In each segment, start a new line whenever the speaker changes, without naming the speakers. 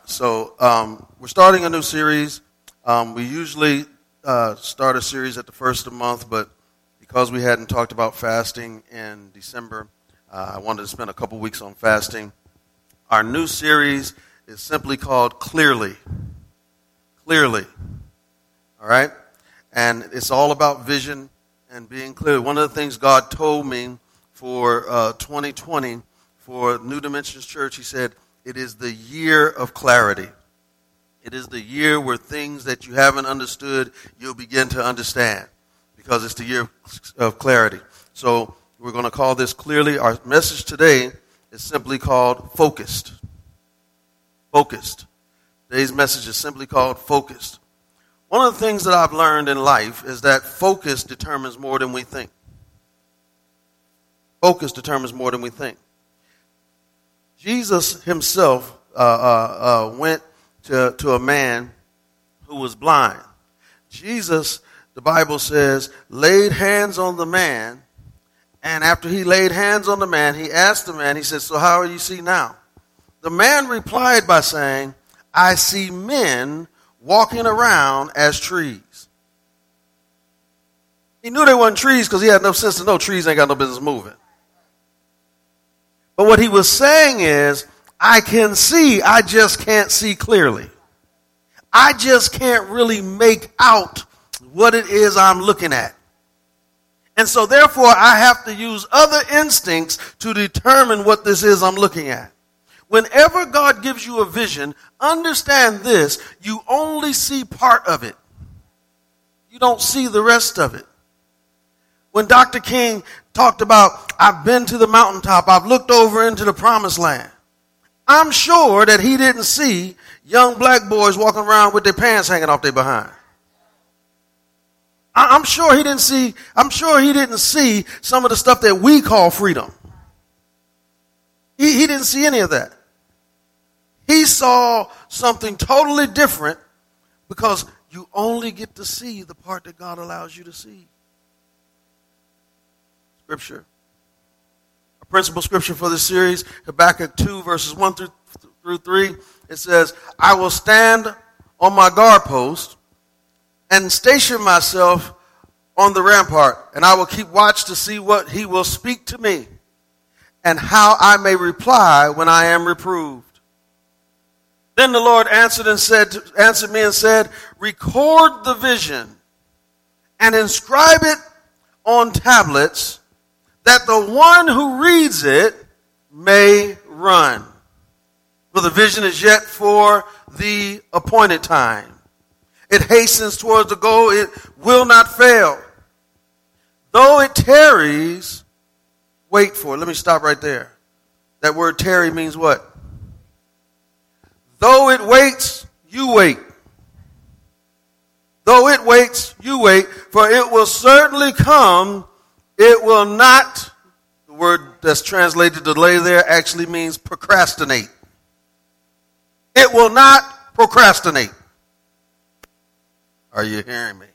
So we're starting a new series. We usually start a series at the first of the month, but because we hadn't talked about fasting in December, I wanted to spend a couple weeks on fasting. Our new series is simply called Clearly. Clearly. All right? And it's all about vision and being clear. One of the things God told me for 2020 for New Dimensions Church, he said, it is the year of clarity. It is the year where things that you haven't understood, you'll begin to understand, because it's the year of clarity. So we're going to call this Clearly. Our message today is simply called Focused. Focused. Today's message is simply called Focused. One of the things that I've learned in life is that focus determines more than we think. Focus determines more than we think. Jesus himself went to a man who was blind. Jesus, the Bible says, laid hands on the man, and after he laid hands on the man, he asked the man, he said, so how do you see now? The man replied by saying, I see men walking around as trees. He knew they weren't trees because he had enough sense to know trees ain't got no business moving. But what he was saying is, I can see, I just can't see clearly. I just can't really make out what it is I'm looking at. And so therefore, I have to use other instincts to determine what this is I'm looking at. Whenever God gives you a vision, understand this, you only see part of it. You don't see the rest of it. When Dr. King talked about, I've been to the mountaintop, I've looked over into the promised land, I'm sure that he didn't see young black boys walking around with their pants hanging off their behind. I'm sure he didn't see some of the stuff that we call freedom. He didn't see any of that. He saw something totally different, because you only get to see the part that God allows you to see. Scripture. A principal scripture for this series, Habakkuk 2, verses 1 through 3. It says, I will stand on my guard post and station myself on the rampart, and I will keep watch to see what he will speak to me and how I may reply when I am reproved. Then the Lord answered me and said, record the vision and inscribe it on tablets, that the one who reads it may run. For the vision is yet for the appointed time. It hastens towards the goal, it will not fail. Though it tarries, wait for it. Let me stop right there. That word tarry means what? Though it waits, you wait. Though it waits, you wait, for it will certainly come. It will not, the word that's translated delay there actually means procrastinate. It will not procrastinate. Are you hearing me?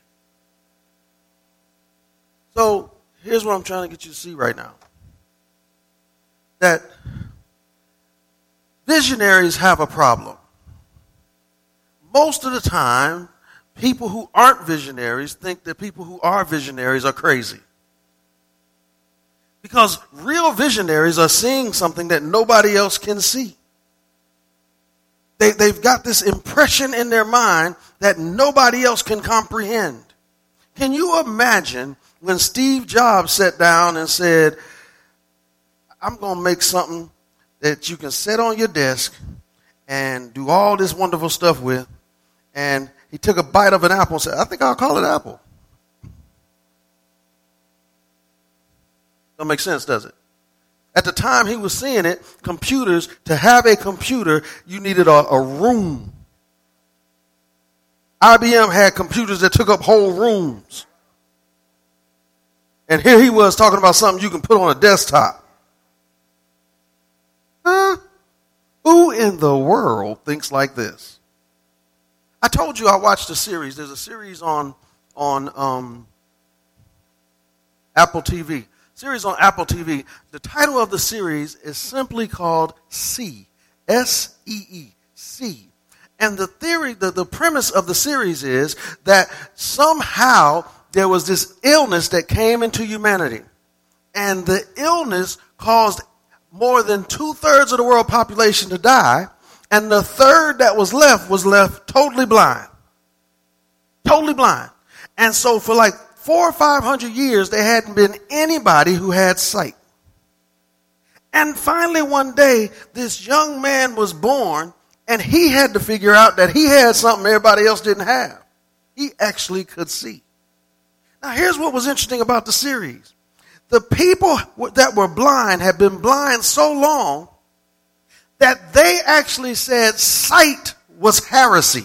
So here's what I'm trying to get you to see right now. That visionaries have a problem. Most of the time, people who aren't visionaries think that people who are visionaries are crazy. Because real visionaries are seeing something that nobody else can see. They've got this impression in their mind that nobody else can comprehend. Can you imagine when Steve Jobs sat down and said, I'm going to make something that you can sit on your desk and do all this wonderful stuff with, and he took a bite of an apple and said, I think I'll call it Apple. Don't make sense, does it? At the time he was seeing it, computers, to have a computer, you needed a room. IBM had computers that took up whole rooms. And here he was talking about something you can put on a desktop. Huh? Who in the world thinks like this? I told you I watched a series. There's a series on Apple TV. Series on Apple TV. The title of the series is simply called See. S-E-E. See. And the theory, the premise of the series is that somehow there was this illness that came into humanity. And the illness caused more than 2/3 of the world population to die. And the third that was left totally blind. Totally blind. And so for like 400 or 500 years, there hadn't been anybody who had sight. And finally one day, this young man was born, and he had to figure out that he had something everybody else didn't have. He actually could see. Now here's what was interesting about the series. The people that were blind had been blind so long that they actually said sight was heresy.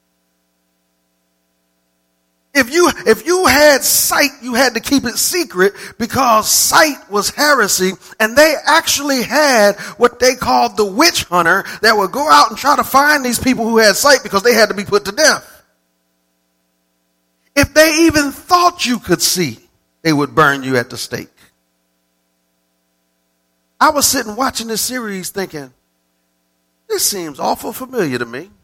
If you had sight, you had to keep it secret because sight was heresy, and they actually had what they called the witch hunter that would go out and try to find these people who had sight because they had to be put to death. If they even thought you could see, they would burn you at the stake. I was sitting watching this series thinking, this seems awful familiar to me.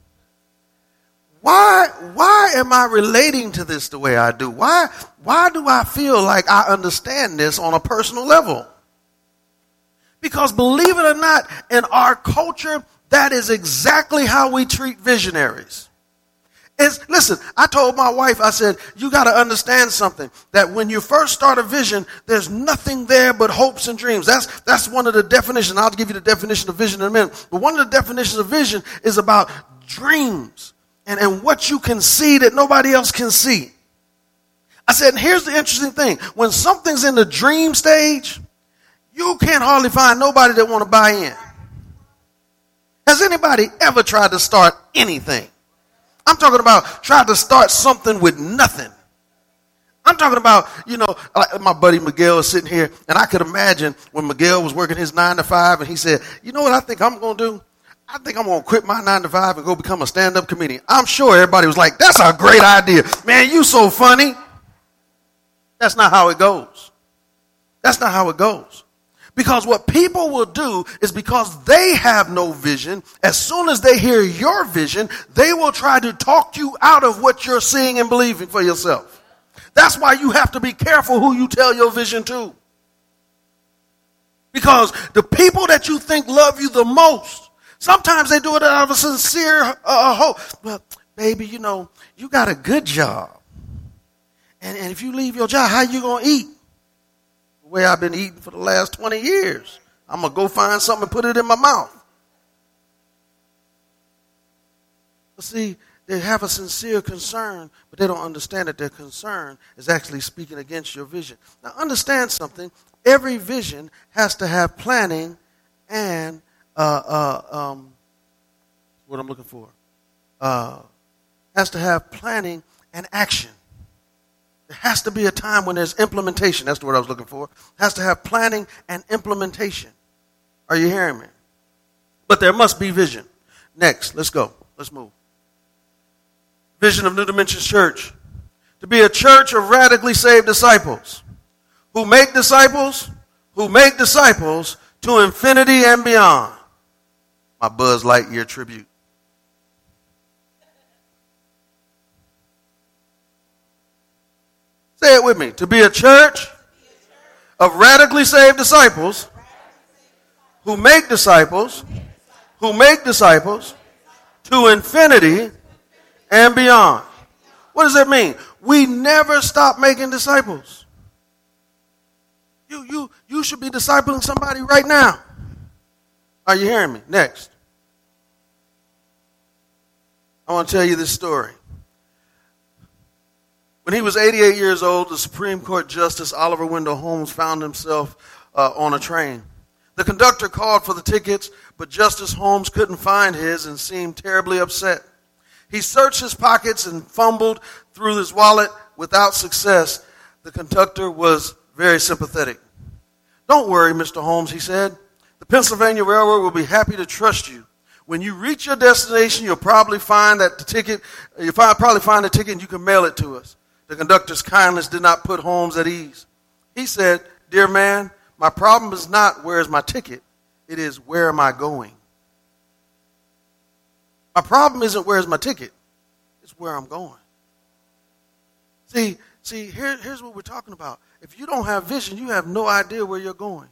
Why am I relating to this the way I do? Why do I feel like I understand this on a personal level? Because believe it or not, in our culture, that is exactly how we treat visionaries. Listen, I told my wife, I said, you got to understand something, that when you first start a vision, there's nothing there but hopes and dreams. That's one of the definitions. I'll give you the definition of vision in a minute. But one of the definitions of vision is about dreams and what you can see that nobody else can see. I said, and here's the interesting thing. When something's in the dream stage, you can't hardly find nobody that want to buy in. Has anybody ever tried to start anything? I'm talking about trying to start something with nothing. I'm talking about, like my buddy Miguel is sitting here, and I could imagine when Miguel was working his 9 to 5, and he said, you know what I think I'm going to do? I think I'm going to quit my 9 to 5 and go become a stand-up comedian. I'm sure everybody was like, that's a great idea. Man, you so funny. That's not how it goes. That's not how it goes. Because what people will do is, because they have no vision, as soon as they hear your vision, they will try to talk you out of what you're seeing and believing for yourself. That's why you have to be careful who you tell your vision to. Because the people that you think love you the most, sometimes they do it out of a sincere hope. Well, baby, you got a good job. And if you leave your job, how you going to eat? Way I've been eating for the last 20 years. I'm going to go find something and put it in my mouth. But see, they have a sincere concern, but they don't understand that their concern is actually speaking against your vision. Now understand something. Every vision has to have planning and, what I'm looking for, has to have planning and action. There has to be a time when there's implementation. That's the word I was looking for. It has to have planning and implementation. Are you hearing me? But there must be vision. Next, let's go. Let's move. Vision of New Dimensions Church. To be a church of radically saved disciples who make disciples to infinity and beyond. My Buzz Lightyear tribute. Say it with me. To be a church of radically saved disciples who make disciples to infinity and beyond. What does that mean? We never stop making disciples. You should be discipling somebody right now. Are you hearing me? Next. I want to tell you this story. When he was 88 years old, the Supreme Court Justice Oliver Wendell Holmes found himself on a train. The conductor called for the tickets, but Justice Holmes couldn't find his and seemed terribly upset. He searched his pockets and fumbled through his wallet without success. The conductor was very sympathetic. Don't worry, Mr. Holmes, he said. The Pennsylvania Railroad will be happy to trust you. When you reach your destination, you'll probably find the ticket and you can mail it to us. The conductor's kindness did not put Holmes at ease. He said, dear man, my problem is not where is my ticket. It is where am I going? My problem isn't where's my ticket. It's where I'm going. See, here's what we're talking about. If you don't have vision, you have no idea where you're going.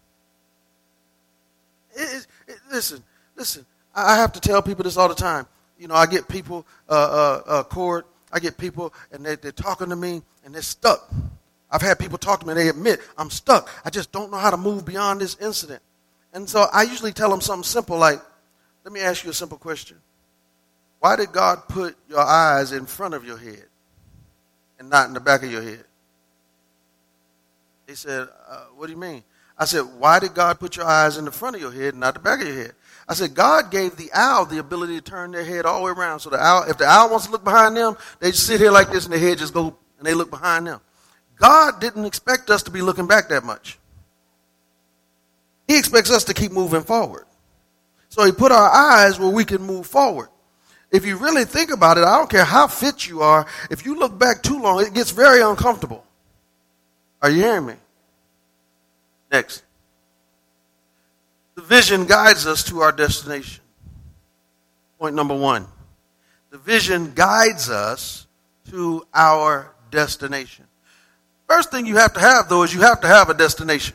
Listen. I have to tell people this all the time. You know, I get people, Cord, I get people, and they're talking to me, and they're stuck. I've had people talk to me, and they admit, I'm stuck. I just don't know how to move beyond this incident. And so I usually tell them something simple like, let me ask you a simple question. Why did God put your eyes in front of your head and not in the back of your head? They said, what do you mean? I said, why did God put your eyes in the front of your head and not the back of your head? I said, God gave the owl the ability to turn their head all the way around. So the owl, if the owl wants to look behind them, they just sit here like this and their head just go and they look behind them. God didn't expect us to be looking back that much. He expects us to keep moving forward. So he put our eyes where we can move forward. If you really think about it, I don't care how fit you are, if you look back too long, it gets very uncomfortable. Are you hearing me? Next. The vision guides us to our destination. Point number 1. The vision guides us to our destination. First thing you have to have, though, is you have to have a destination.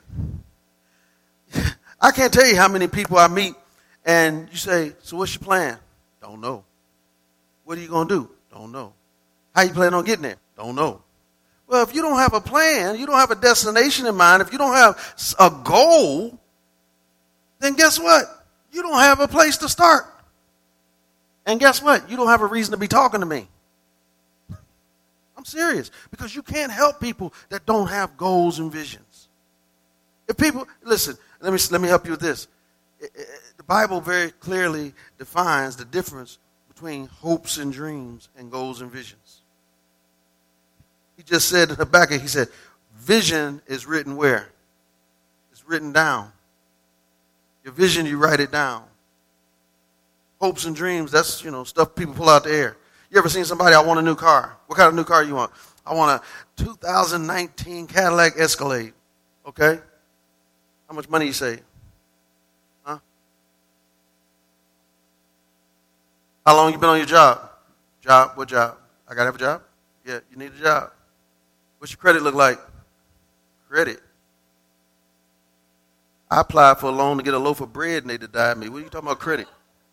I can't tell you how many people I meet, and you say, so what's your plan? Don't know. What are you going to do? Don't know. How you plan on getting there? Don't know. Well, if you don't have a plan, you don't have a destination in mind, if you don't have a goal, then guess what? You don't have a place to start. And guess what? You don't have a reason to be talking to me. I'm serious. Because you can't help people that don't have goals and visions. If people, listen, let me help you with this. The Bible very clearly defines the difference between hopes and dreams and goals and visions. He just said in Habakkuk, he said, vision is written where? It's written down. Your vision, you write it down. Hopes and dreams, that's, stuff people pull out the air. You ever seen somebody, I want a new car. What kind of new car you want? I want a 2019 Cadillac Escalade. Okay? How much money you save? Huh? How long you been on your job? Job? What job? I got to have a job? Yeah, you need a job. What's your credit look like? Credit. I applied for a loan to get a loaf of bread and they denied me. What are you talking about credit?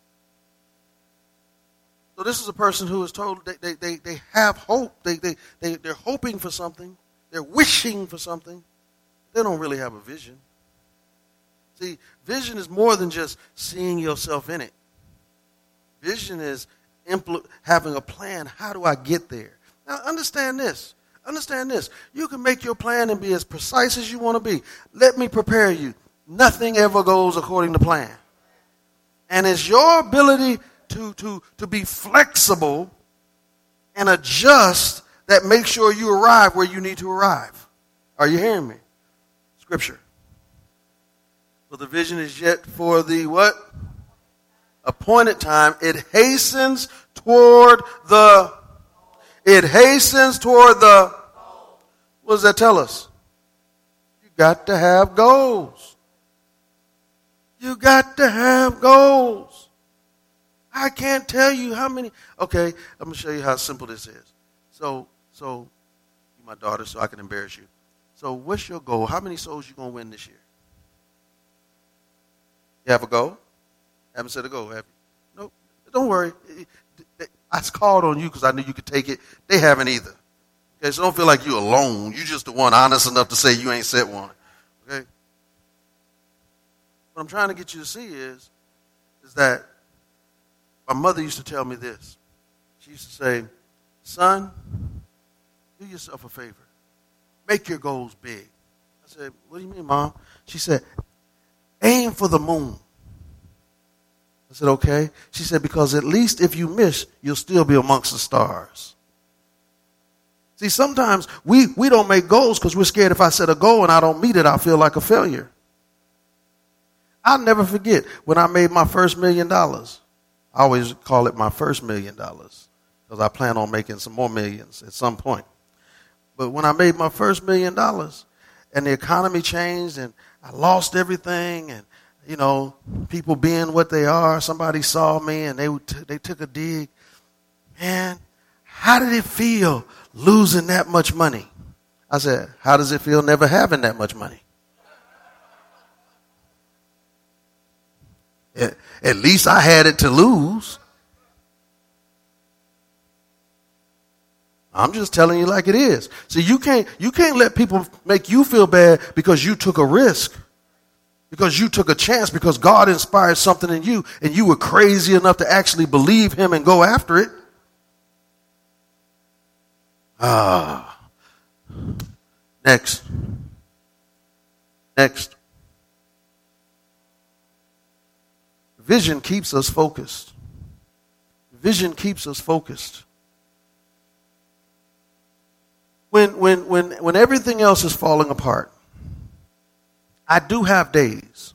So this is a person who is told they have hope. They're hoping for something. They're wishing for something. They don't really have a vision. See, vision is more than just seeing yourself in it. Vision is having a plan. How do I get there? Now, understand this. You can make your plan and be as precise as you want to be. Let me prepare you. Nothing ever goes according to plan. And it's your ability to be flexible and adjust that makes sure you arrive where you need to arrive. Are you hearing me? Scripture. For the vision is yet for the what? Appointed time. It hastens toward the... What does that tell us? You got to have goals. You got to have goals. I can't tell you how many. Okay, I'm going to show you how simple this is. So you're my daughter, so I can embarrass you. So what's your goal? How many souls you going to win this year? You have a goal? Haven't set a goal, have you? Nope. Don't worry. I called on you because I knew you could take it. They haven't either. Okay, so don't feel like you're alone. You're just the one honest enough to say you ain't set one. Okay? What I'm trying to get you to see is that my mother used to tell me this. She used to say, son, do yourself a favor. Make your goals big. I said, what do you mean, Mom? She said, aim for the moon. I said, okay. She said, because at least if you miss, you'll still be amongst the stars. See, sometimes we don't make goals because we're scared if I set a goal and I don't meet it, I'll feel like a failure. I'll never forget when I made my first $1 million. I always call it my first $1 million because I plan on making some more millions at some point. But when I made my first $1 million and the economy changed and I lost everything and people being what they are. Somebody saw me and they took a dig. Man, how did it feel losing that much money? I said, how does it feel never having that much money? At least I had it to lose. I'm just telling you like it is. So you can't let people make you feel bad because you took a risk, because you took a chance, because God inspired something in you and you were crazy enough to actually believe him and go after it. Next. Vision keeps us focused. Vision keeps us focused. When everything else is falling apart, I do have days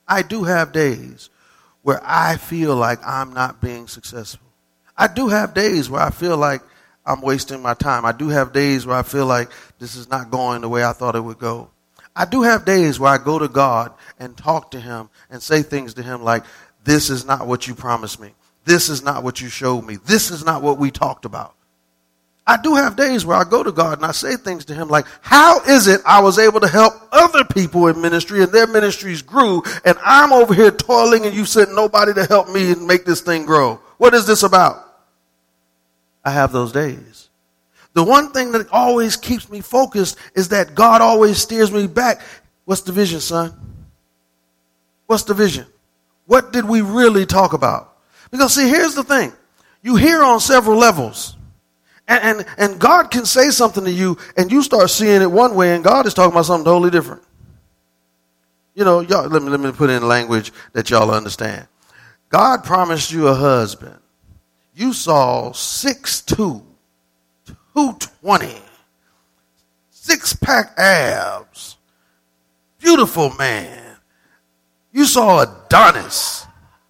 where I feel like I'm not being successful. I do have days where I feel like I'm wasting my time. I do have days where I feel like this is not going the way I thought it would go. I do have days where I go to God and talk to him and say things to him like, this is not what you promised me. This is not what you showed me. This is not what we talked about. I do have days where I go to God and I say things to him like, how is it I was able to help other people in ministry and their ministries grew and I'm over here toiling and you sent nobody to help me and make this thing grow? What is this about? I have those days. The one thing that always keeps me focused is that God always steers me back. What's the vision, son? What's the vision? What did we really talk about? Because see, here's the thing. You hear on several levels. And God can say something to you and you start seeing it one way and God is talking about something totally different. Y'all, let me put it in language that y'all understand. God promised you a husband. You saw 6'2", 220, 6-pack abs, beautiful man. You saw Adonis.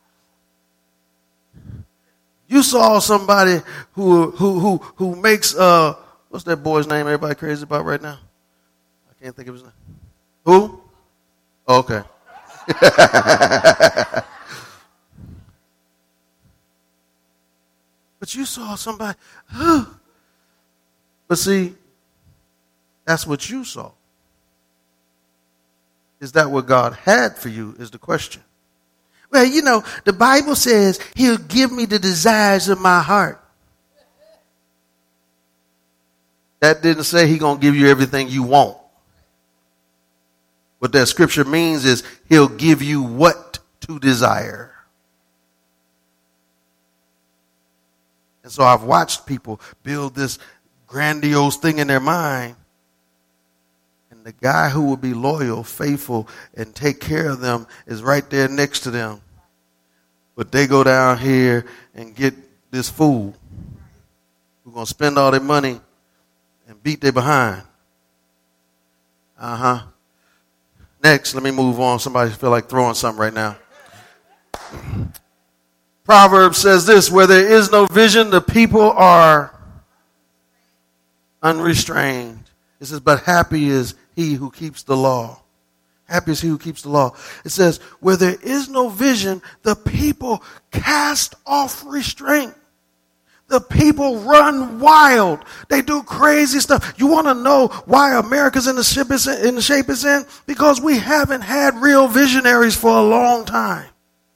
You saw somebody who makes what's that boy's name everybody crazy about right now? I can't think of his name. Who? Oh, okay. But you saw somebody. But see, that's what you saw. Is that what God had for you is the question. Well, the Bible says he'll give me the desires of my heart. That didn't say he's going to give you everything you want. What that scripture means is he'll give you what to desire. And so I've watched people build this grandiose thing in their mind. And the guy who will be loyal, faithful, and take care of them is right there next to them. But they go down here and get this fool who's going to spend all their money and beat their behind. Next, let me move on. Somebody feel like throwing something right now. Proverbs says this, where there is no vision, the people are unrestrained. It says, but happy is he who keeps the law. Happy is he who keeps the law. It says, where there is no vision, the people cast off restraint. The people run wild. They do crazy stuff. You want to know why America's in the shape it's in? Because we haven't had real visionaries for a long time.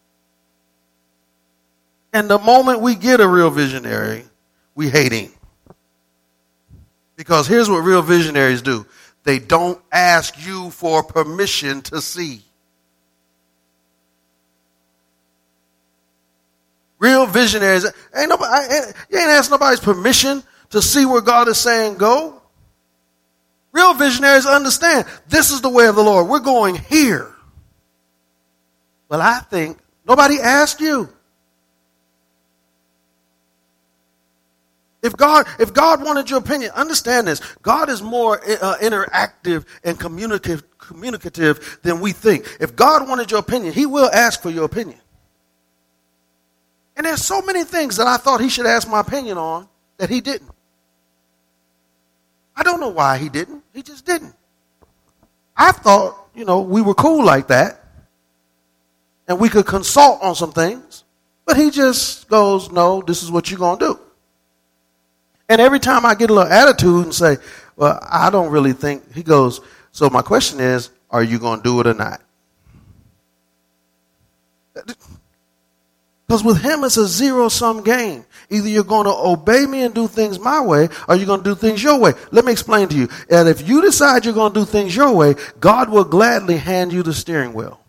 And the moment we get a real visionary, we hate him. Because here's what real visionaries do. They don't ask you for permission to see. Real visionaries, you ain't ask nobody's permission to see where God is saying go. Real visionaries understand this is the way of the Lord. We're going here. Well, I think nobody asked you. If God wanted your opinion, understand this. God is more interactive and communicative than we think. If God wanted your opinion, he will ask for your opinion. And there's so many things that I thought he should ask my opinion on that he didn't. I don't know why he didn't. He just didn't. I thought, we were cool like that. and we could consult on some things. But he just goes, no, this is what you're going to do. And every time I get a little attitude and say, well, I don't really think, he goes, so my question is, are you going to do it or not? Because with him, it's a zero-sum game. Either you're going to obey me and do things my way, or you're going to do things your way. Let me explain to you. And if you decide you're going to do things your way, God will gladly hand you the steering wheel.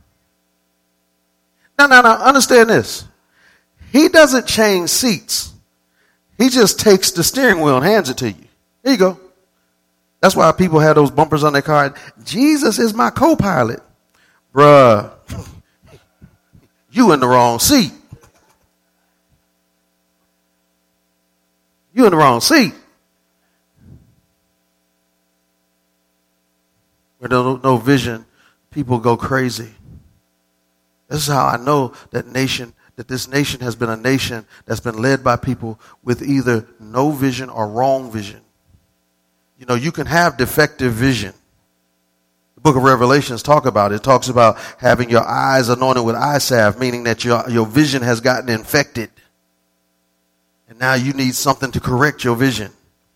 Now, understand this. He doesn't change seats. He just takes the steering wheel and hands it to you. Here you go. That's why people have those bumpers on their car. Jesus is my co-pilot. Bruh, you in the wrong seat. You in the wrong seat. Where there's no vision, people go crazy. This is how I know that this nation has been a nation that's been led by people with either no vision or wrong vision. You know, you can have defective vision. The book of Revelations talks about it. It talks about having your eyes anointed with eye salve, meaning that your vision has gotten infected. And now you need something to correct your vision.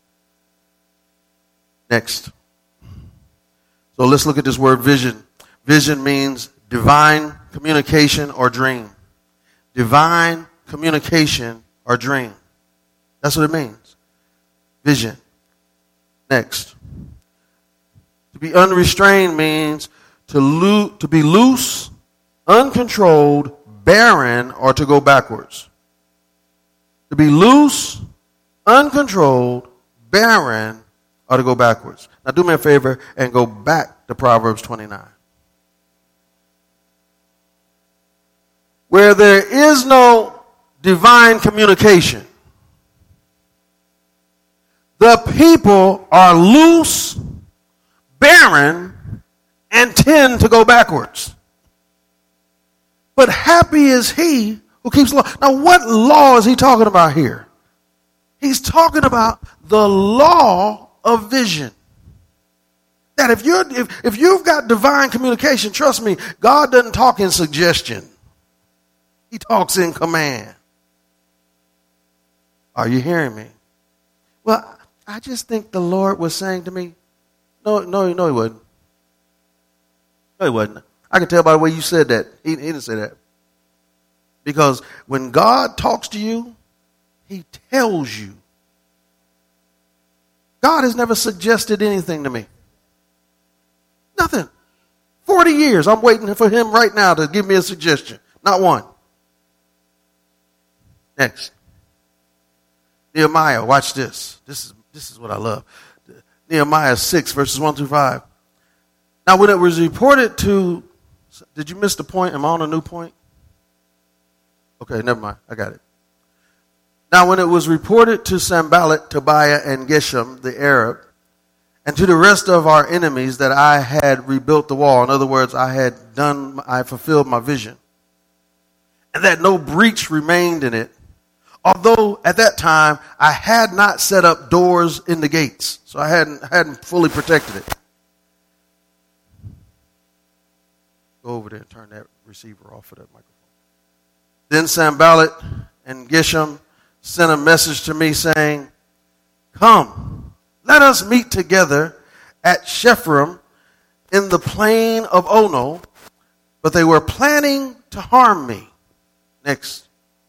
Next. So let's look at this word vision. Vision means divine communication or dream. Divine communication or dream. That's what it means. Vision. Next. To be unrestrained means to be loose, uncontrolled, barren, or to go backwards. To be loose, uncontrolled, barren, or to go backwards. Now do me a favor and go back to Proverbs 29. Where there is no divine communication, the people are loose, barren, and tend to go backwards. But happy is he who keeps law. Now, what law is he talking about here? He's talking about the law of vision. That if you've got divine communication, trust me, God doesn't talk in suggestion. He talks in command. Are you hearing me? Well, I just think the Lord was saying to me, no, he wasn't. No, he wasn't. I can tell by the way you said that. He didn't say that. Because when God talks to you, he tells you. God has never suggested anything to me. Nothing. 40 years, I'm waiting for him right now to give me a suggestion. Not one. Next. Nehemiah, watch this. This is what I love. Nehemiah 6, verses 1 through 5. Now, when it was reported to, did you miss the point? Am I on a new point? Okay, never mind. I got it. Now, when it was reported to Sanballat, Tobiah, and Geshem, the Arab, and to the rest of our enemies that I had rebuilt the wall, in other words, I fulfilled my vision, and that no breach remained in it, although at that time I had not set up doors in the gates, so I hadn't fully protected it. Go over there and turn that receiver off of that microphone. Then Sanballat and Geshem sent a message to me saying, "Come, let us meet together at Shepharim in the plain of Ono," but they were planning to harm me. Next.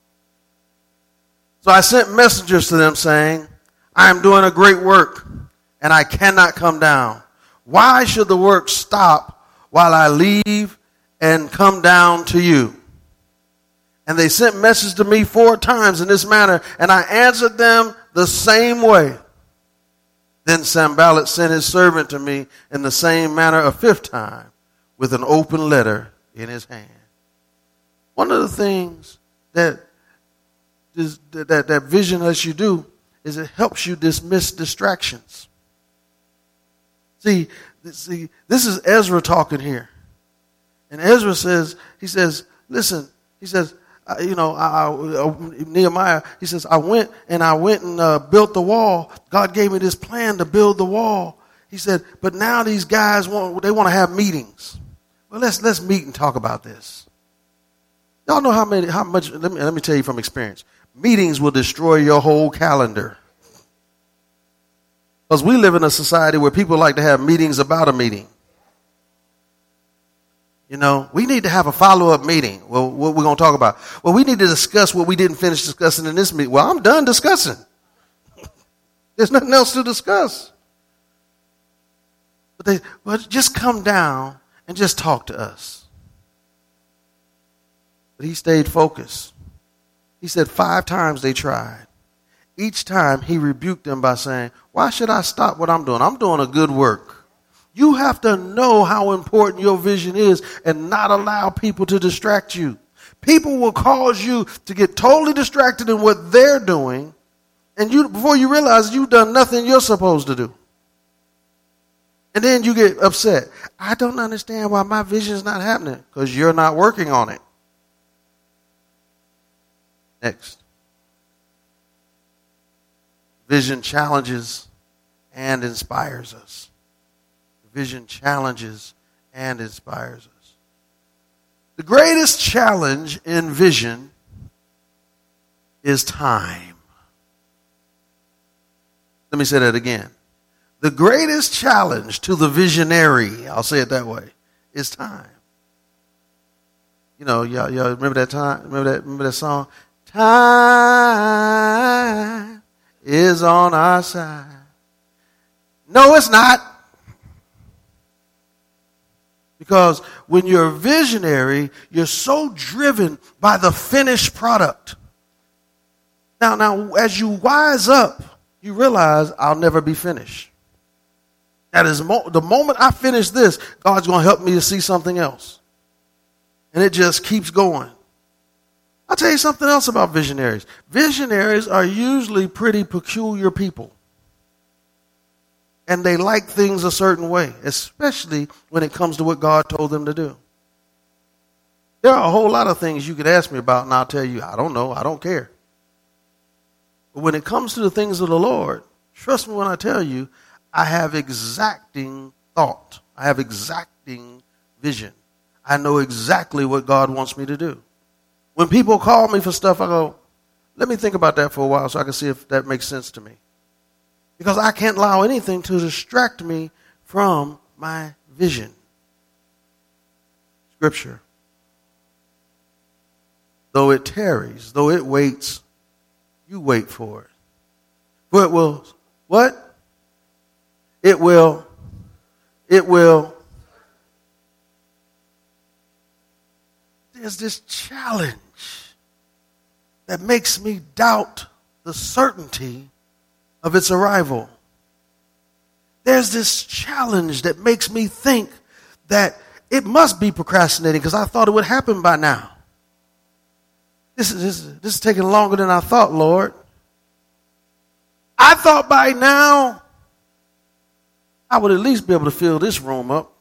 So I sent messengers to them saying, "I am doing a great work, and I cannot come down. Why should the work stop while I leave and come down to you?" And they sent messages to me 4 times in this manner, and I answered them the same way. Then Sanballat sent his servant to me in the same manner a 5th time, with an open letter in his hand. One of the things that vision lets you do is it helps you dismiss distractions. See, this is Ezra talking here. And Ezra says, listen, he says, Nehemiah, he says, I went and built the wall. God gave me this plan to build the wall. He said, but now these guys want to have meetings. Well, let's meet and talk about this. Y'all know how much, let me tell you from experience. Meetings will destroy your whole calendar. Because we live in a society where people like to have meetings about a meeting. You know, we need to have a follow-up meeting. Well, what we're going to talk about? Well, we need to discuss what we didn't finish discussing in this meeting. Well, I'm done discussing. There's nothing else to discuss. But just come down and just talk to us. But he stayed focused. He said 5 times they tried. Each time he rebuked them by saying, why should I stop what I'm doing? I'm doing a good work. You have to know how important your vision is and not allow people to distract you. People will cause you to get totally distracted in what they're doing, and before you realize you've done nothing you're supposed to do. And then you get upset. I don't understand why my vision is not happening, because you're not working on it. Next. Vision challenges and inspires us. Vision challenges and inspires us. The greatest challenge in vision is time. Let me say that again. The greatest challenge to the visionary, I'll say it that way, is time. You know, y'all remember that time? Remember that song? Time is on our side. No, it's not. Because when you're visionary, you're so driven by the finished product. Now, as you wise up, you realize I'll never be finished. That is the moment I finish this, God's going to help me to see something else. And it just keeps going. I'll tell you something else about visionaries. Visionaries are usually pretty peculiar people. And they like things a certain way, especially when it comes to what God told them to do. There are a whole lot of things you could ask me about, and I'll tell you, I don't know, I don't care. But when it comes to the things of the Lord, trust me when I tell you, I have exacting thought. I have exacting vision. I know exactly what God wants me to do. When people call me for stuff, I go, let me think about that for a while so I can see if that makes sense to me. Because I can't allow anything to distract me from my vision. Scripture. Though it tarries, though it waits, you wait for it. For it will, what? It will. There's this challenge that makes me doubt the certainty of its arrival. There's this challenge that makes me think that it must be procrastinating because I thought it would happen by now. This is taking longer than I thought, Lord. I thought by now I would at least be able to fill this room up.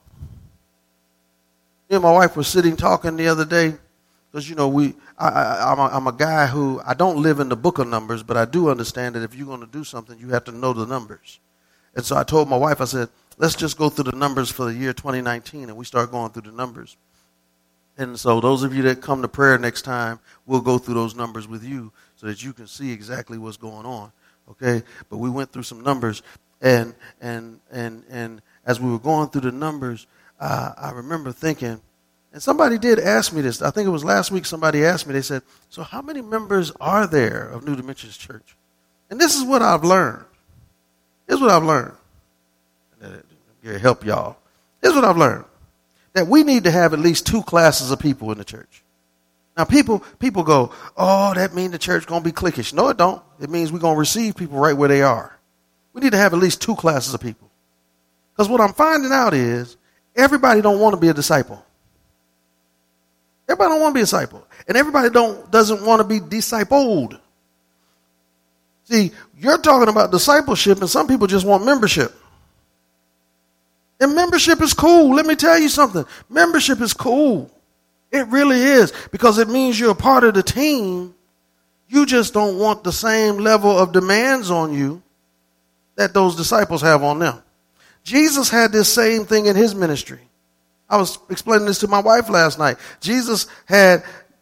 Me and my wife were sitting talking the other day because, you know, I'm a guy who, I don't live in the book of numbers, but I do understand that if you're going to do something, you have to know the numbers. And so I told my wife, I said, let's just go through the numbers for the year 2019, and we start going through the numbers. And so those of you that come to prayer next time, we'll go through those numbers with you so that you can see exactly what's going on. Okay? But we went through some numbers, and as we were going through the numbers, I remember thinking, and somebody did ask me this. I think it was last week somebody asked me, they said, so how many members are there of New Dimensions Church? And this is what I've learned. Here's what I've learned. To help y'all. Here's what I've learned. That we need to have at least 2 classes of people in the church. Now people go, oh, that means the church going to be cliquish. No, it don't. It means we're going to receive people right where they are. We need to have at least 2 classes of people. Because what I'm finding out is everybody don't want to be a disciple. Everybody don't want to be a disciple. And everybody doesn't want to be discipled. See, you're talking about discipleship, and some people just want membership. And membership is cool. Let me tell you something. Membership is cool. It really is, because it means you're a part of the team. You just don't want the same level of demands on you that those disciples have on them. Jesus had this same thing in his ministry. I was explaining this to my wife last night. Jesus had,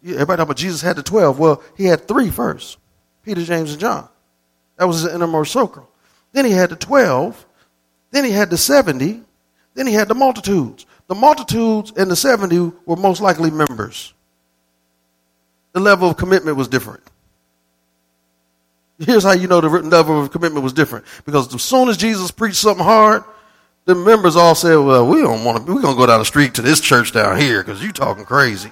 everybody talking about Jesus had the 12. Well, he had 3 first. Peter, James, and John. That was his innermost circle. Then he had the 12. Then he had the 70. Then he had the multitudes. The multitudes and the 70 were most likely members. The level of commitment was different. Here's how you know the level of commitment was different. Because as soon as Jesus preached something hard, the members all said, well, we're going to go down the street to this church down here because you talking crazy.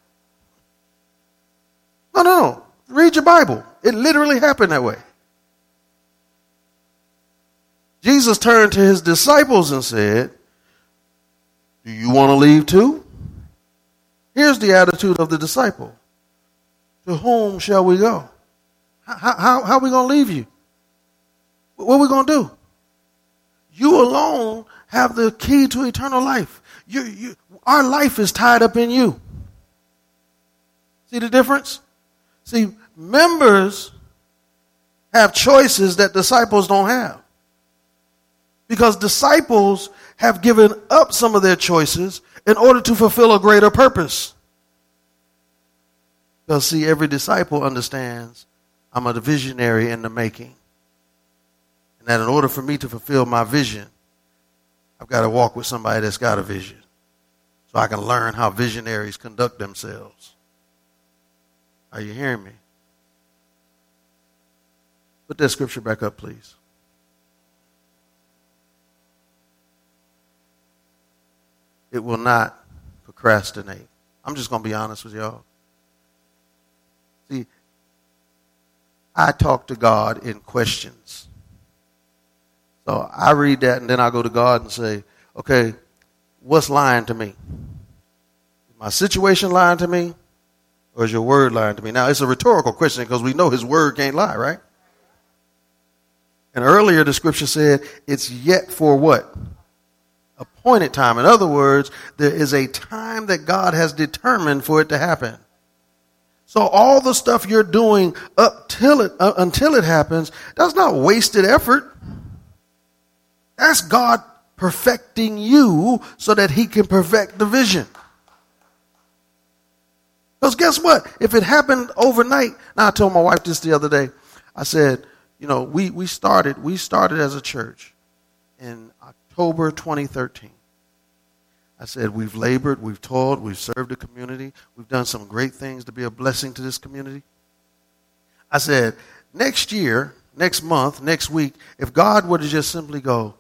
No. Read your Bible. It literally happened that way. Jesus turned to his disciples and said, do you want to leave too? Here's the attitude of the disciple. To whom shall we go? How are we going to leave you? What are we going to do? You alone have the key to eternal life. Our life is tied up in you. See the difference? See, members have choices that disciples don't have. Because disciples have given up some of their choices in order to fulfill a greater purpose. Because see, every disciple understands I'm a visionary in the making. And that in order for me to fulfill my vision, I've got to walk with somebody that's got a vision. So I can learn how visionaries conduct themselves. Are you hearing me? Put that scripture back up, please. It will not procrastinate. I'm just going to be honest with y'all. See, I talk to God in questions. So I read that and then I go to God and say, okay, what's lying to me? Is my situation lying to me? Or is your word lying to me? Now, it's a rhetorical question because we know his word can't lie, right? And earlier the scripture said it's yet for what? Appointed time. In other words, there is a time that God has determined for it to happen. So all the stuff you're doing until it happens, that's not wasted effort. That's God perfecting you so that he can perfect the vision. Because guess what? If it happened overnight, now I told my wife this the other day. I said, you know, we started as a church in October 2013. I said, we've labored, we've toiled, we've served the community. We've done some great things to be a blessing to this community. I said, next year, next month, next week, if God were to just simply go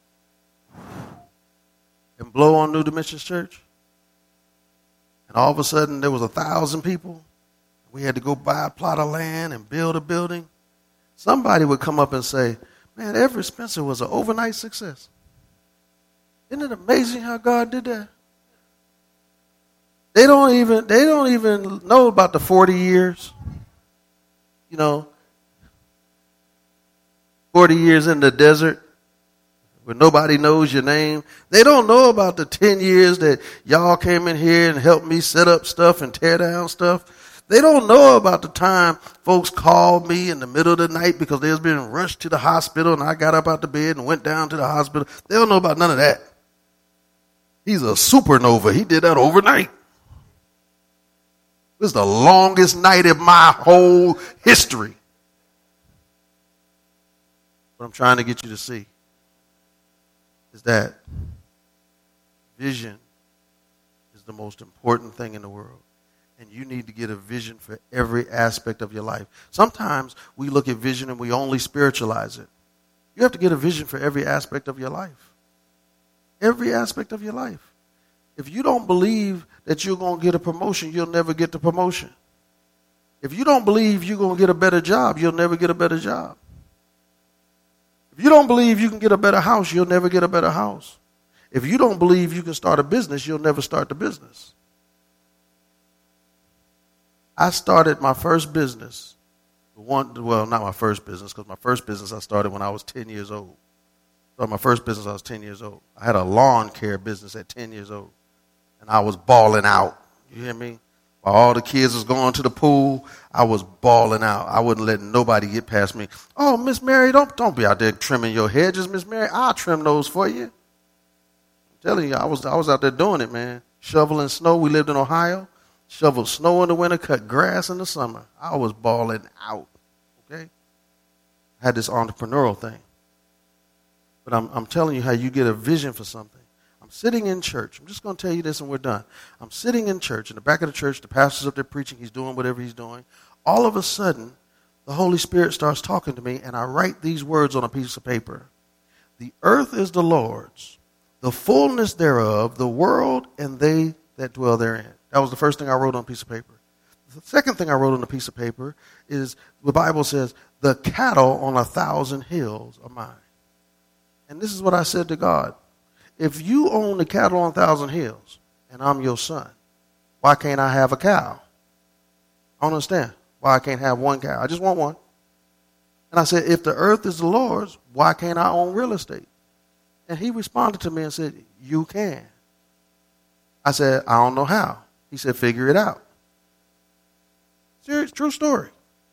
and blow on New Dimensions Church, and all of a sudden there was 1,000 people, we had to go buy a plot of land and build a building, somebody would come up and say, man, Everett Spencer was an overnight success. Isn't it amazing how God did that? They don't even know about the 40 years. You know, 40 years in the desert where nobody knows your name. They don't know about the 10 years that y'all came in here and helped me set up stuff and tear down stuff. They don't know about the time folks called me in the middle of the night because they was being rushed to the hospital and I got up out the bed and went down to the hospital. They don't know about none of that. He's a supernova. He did that overnight. This is the longest night of my whole history. What I'm trying to get you to see is that vision is the most important thing in the world. And you need to get a vision for every aspect of your life. Sometimes we look at vision and we only spiritualize it. You have to get a vision for every aspect of your life. Every aspect of your life. If you don't believe that you're going to get a promotion, you'll never get the promotion. If you don't believe you're going to get a better job, you'll never get a better job. If you don't believe you can get a better house, you'll never get a better house. If you don't believe you can start a business, you'll never start the business. I started my first business. Not my first business, because my first business I started when I was 10 years old. So my first business, I was 10 years old. I had a lawn care business at 10 years old. And I was balling out. You hear me? While all the kids was going to the pool, I was balling out. I wouldn't let nobody get past me. Oh, Miss Mary, don't be out there trimming your hedges, Miss Mary. I'll trim those for you. I'm telling you, I was out there doing it, man. Shoveling snow. We lived in Ohio. shoveled snow in the winter, cut grass in the summer. I was balling out, okay? I had this entrepreneurial thing. But I'm telling you how you get a vision for something. I'm sitting in church. I'm just going to tell you this and we're done. I'm sitting in church. In the back of the church, the pastor's up there preaching. He's doing whatever he's doing. All of a sudden, the Holy Spirit starts talking to me, and I write these words on a piece of paper. The earth is the Lord's, the fullness thereof, the world, and they that dwell therein. That was the first thing I wrote on a piece of paper. The second thing I wrote on a piece of paper is the Bible says, the cattle on 1,000 hills are mine. And this is what I said to God. If you own the cattle on 1,000 hills and I'm your son, why can't I have a cow? I don't understand why I can't have one cow. I just want one. And I said, if the earth is the Lord's, why can't I own real estate? And he responded to me and said, you can. I said, I don't know how. He said, figure it out. Serious, true story.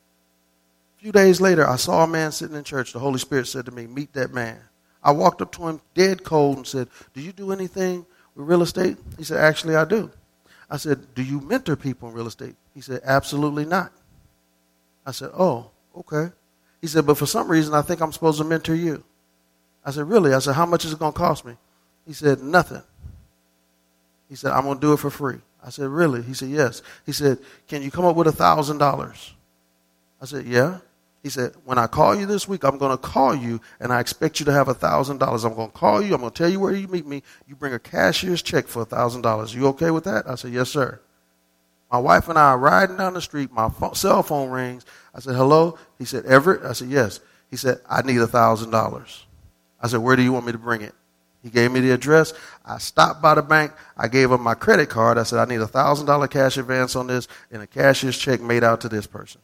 A few days later, I saw a man sitting in church. The Holy Spirit said to me, meet that man. I walked up to him dead cold and said, do you do anything with real estate? He said, actually, I do. I said, do you mentor people in real estate? He said, absolutely not. I said, oh, okay. He said, but for some reason, I think I'm supposed to mentor you. I said, really? I said, how much is it going to cost me? He said, nothing. He said, I'm going to do it for free. I said, really? He said, yes. He said, can you come up with $1,000? I said, yeah. He said, when I call you this week, I'm going to call you, and I expect you to have $1,000. I'm going to call you. I'm going to tell you where you meet me. You bring a cashier's check for $1,000. You okay with that? I said, yes, sir. My wife and I are riding down the street. My cell phone rings. I said, hello? He said, Everett? I said, yes. He said, I need $1,000. I said, where do you want me to bring it? He gave me the address. I stopped by the bank. I gave him my credit card. I said, I need $1,000 cash advance on this and a cashier's check made out to this person.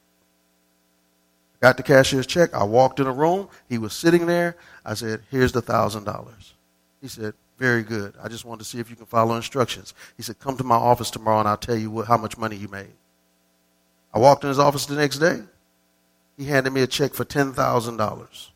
Got the cashier's check. I walked in the room. He was sitting there. I said, here's the $1,000. He said, very good. I just wanted to see if you can follow instructions. He said, come to my office tomorrow and I'll tell you how much money you made. I walked in his office the next day. He handed me a check for $10,000.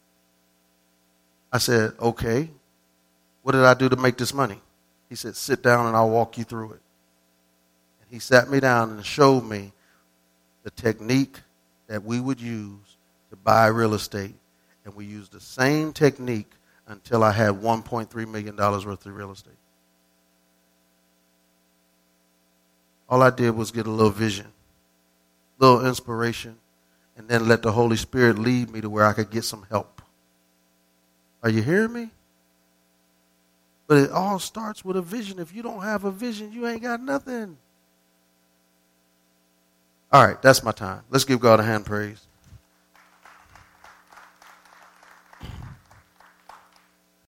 I said, okay, what did I do to make this money? He said, sit down and I'll walk you through it. And he sat me down and showed me the technique that we would use to buy real estate. And we used the same technique until I had $1.3 million worth of real estate. All I did was get a little vision, a little inspiration, and then let the Holy Spirit lead me to where I could get some help. Are you hearing me? But it all starts with a vision. If you don't have a vision, you ain't got nothing. All right, that's my time. Let's give God a hand praise.